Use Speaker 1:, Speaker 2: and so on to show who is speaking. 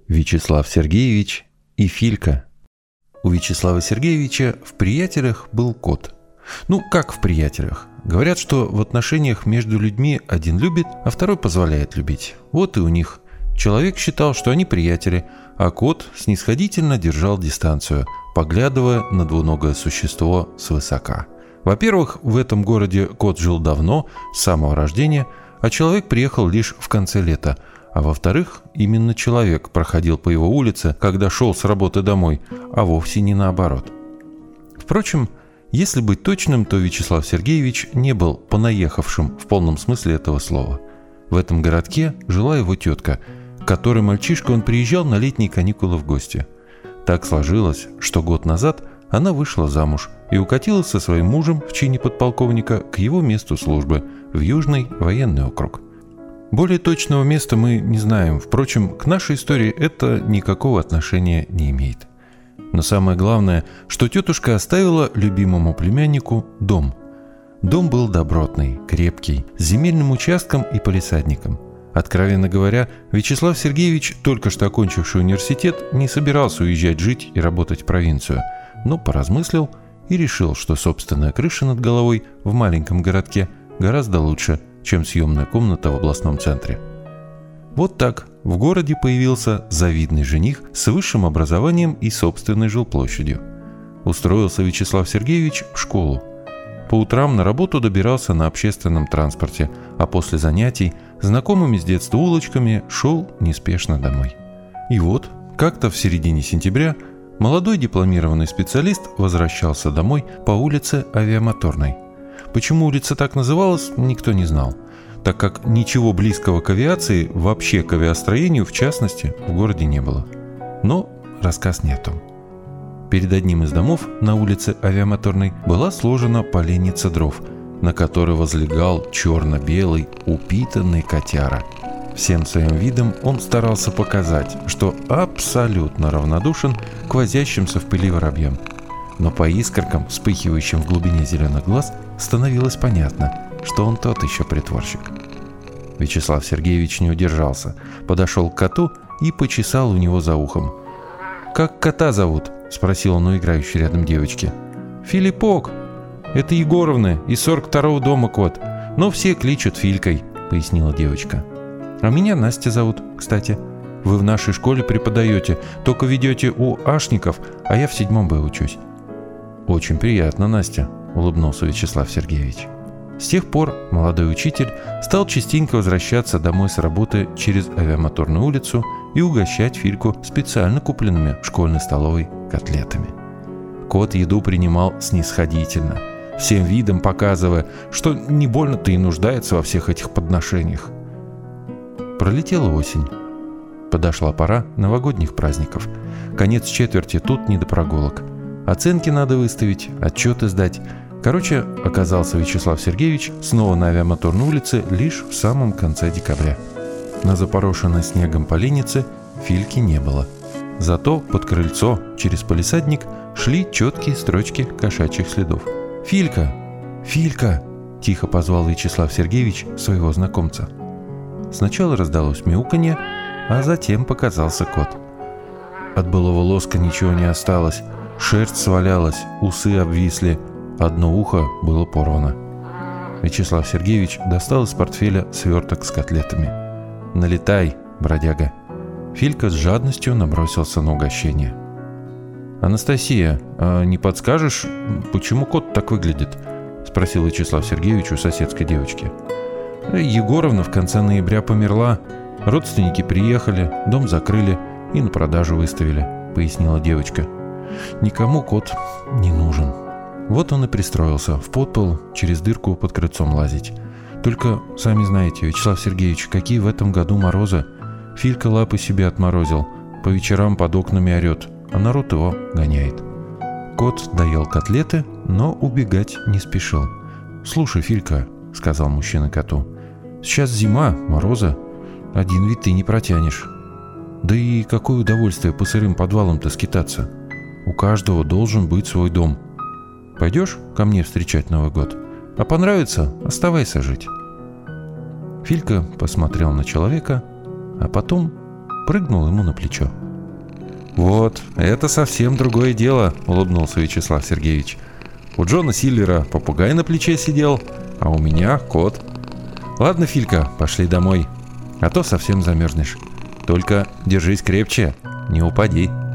Speaker 1: Вячеслав Сергеевич и Филька. У Вячеслава Сергеевича в приятелях был кот. Ну, как в приятелях? Говорят, что в отношениях между людьми один любит, а второй позволяет любить. Вот и у них. Человек считал, что они приятели, а кот снисходительно держал дистанцию, поглядывая на двуногое существо свысока. Во-первых, в этом городе кот жил давно, с самого рождения, а человек приехал лишь в конце лета. А во-вторых, именно человек проходил по его улице, когда шел с работы домой, а вовсе не наоборот. Впрочем, если быть точным, то Вячеслав Сергеевич не был понаехавшим в полном смысле этого слова. В этом городке жила его тетка, к которой мальчишка он приезжал на летние каникулы в гости. Так сложилось, что год назад она вышла замуж и укатилась со своим мужем в чине подполковника к его месту службы в Южный военный округ. Более точного места мы не знаем, впрочем, к нашей истории это никакого отношения не имеет. Но самое главное, что тетушка оставила любимому племяннику дом. Дом был добротный, крепкий, с земельным участком и палисадником. Откровенно говоря, Вячеслав Сергеевич, только что окончивший университет, не собирался уезжать жить и работать в провинцию, но поразмыслил и решил, что собственная крыша над головой в маленьком городке гораздо лучше, чем съемная комната в областном центре. Вот так в городе появился завидный жених с высшим образованием и собственной жилплощадью. Устроился Вячеслав Сергеевич в школу. По утрам на работу добирался на общественном транспорте, а после занятий знакомыми с детства улочками шел неспешно домой. И вот, как-то в середине сентября молодой дипломированный специалист возвращался домой по улице Авиамоторной. Почему улица так называлась, никто не знал, так как ничего близкого к авиации, вообще к авиастроению в частности, в городе не было. Но рассказ не о том. Перед одним из домов на улице Авиамоторной была сложена поленница дров, на которой возлегал черно-белый упитанный котяра. Всем своим видом он старался показать, что абсолютно равнодушен к возящимся в пыли воробьям. Но по искоркам, вспыхивающим в глубине зеленых глаз, становилось понятно, что он тот еще притворщик. Вячеслав Сергеевич не удержался, подошел к коту и почесал у него за ухом. «Как кота зовут?» – спросил он у играющей рядом девочки. «Филиппок. Это Егоровна из 42-го дома кот, но все кличут Филькой», – пояснила девочка. «А меня Настя зовут, кстати. Вы в нашей школе преподаете, только ведете у Ашников, а я в 7 Б учусь». «Очень приятно, Настя», – улыбнулся Вячеслав Сергеевич. С тех пор молодой учитель стал частенько возвращаться домой с работы через Авиамоторную улицу и угощать Фильку специально купленными в школьной столовой котлетами. Кот еду принимал снисходительно, всем видом показывая, что не больно-то и нуждается во всех этих подношениях. Пролетела осень. Подошла пора новогодних праздников. Конец четверти, тут не до прогулок. Оценки надо выставить, отчеты сдать. Короче, оказался Вячеслав Сергеевич снова на Авиамоторной улице лишь в самом конце декабря. На запорошенной снегом поленнице Фильки не было. Зато под крыльцо через палисадник шли четкие строчки кошачьих следов. «Филька! Филька!» – тихо позвал Вячеслав Сергеевич своего знакомца. Сначала раздалось мяуканье, а затем показался кот. От былого лоска ничего не осталось, шерсть свалялась, усы обвисли, одно ухо было порвано. Вячеслав Сергеевич достал из портфеля сверток с котлетами. «Налетай, бродяга!» Филька с жадностью набросился на угощение. «Анастасия, а не подскажешь, почему кот так выглядит?» – спросил Вячеслав Сергеевич у соседской девочки. «Егоровна в конце ноября померла, родственники приехали, дом закрыли и на продажу выставили», – пояснила девочка. «Никому кот не нужен. Вот он и пристроился в подпол через дырку под крыльцом лазить. Только, сами знаете, Вячеслав Сергеевич, какие в этом году морозы. Филька лапы себе отморозил, по вечерам под окнами орет, а народ его гоняет». Кот доел котлеты, но убегать не спешил. «Слушай, Филька», — сказал мужчина коту, — «сейчас зима, морозы. Один ведь ты не протянешь. Да и какое удовольствие по сырым подвалам-то скитаться. У каждого должен быть свой дом. Пойдешь ко мне встречать Новый год? А понравится — оставайся жить». Филька посмотрел на человека, а потом прыгнул ему на плечо. «Вот, это совсем другое дело», — улыбнулся Вячеслав Сергеевич. «У Джона Сильвера попугай на плече сидел, а у меня кот. Ладно, Филька, пошли домой, а то совсем замерзнешь. Только держись крепче, не упади».